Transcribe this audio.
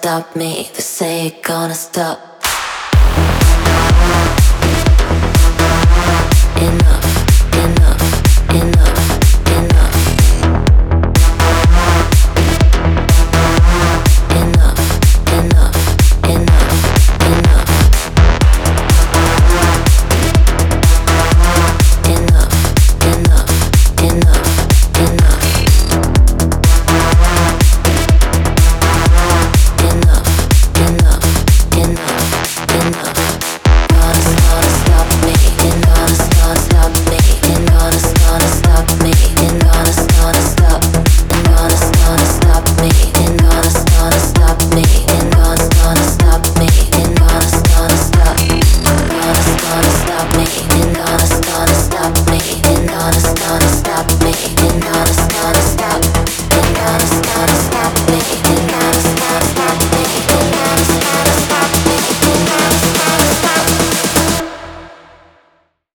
stop me. They say it gonna stop. Enough, enough, enough, enough. Enough, enough, enough, enough. Enough, enough, enough, enough. Enough, enough, enough, enough. Gonna stop me, and gonna stop me, and gonna stop me, and gonna stop, and gonna stop me, and gonna stop me, and gonna stop me, and gonna stop, stop me, and gonna stop me, and gonna stop me, and gonna stop me.